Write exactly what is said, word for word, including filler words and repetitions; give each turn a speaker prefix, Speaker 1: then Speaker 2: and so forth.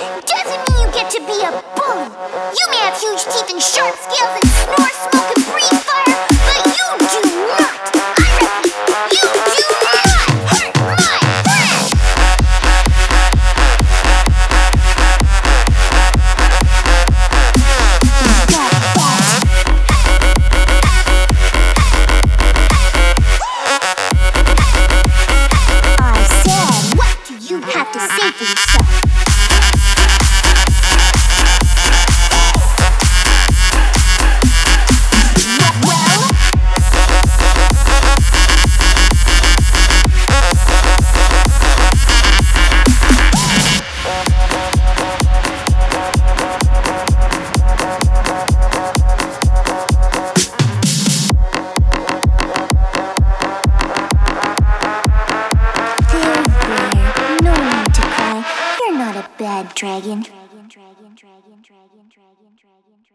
Speaker 1: doesn't mean you get to be a bully. You may have huge teeth and sharp scales and snore, smoke, and breathe fire, but you do not, I repeat, you do not hurt my friend! I said, what do you have to say for yourself? Bad dragon. Dragon, dragon, dragon, dragon, dragon, dragon, dragon.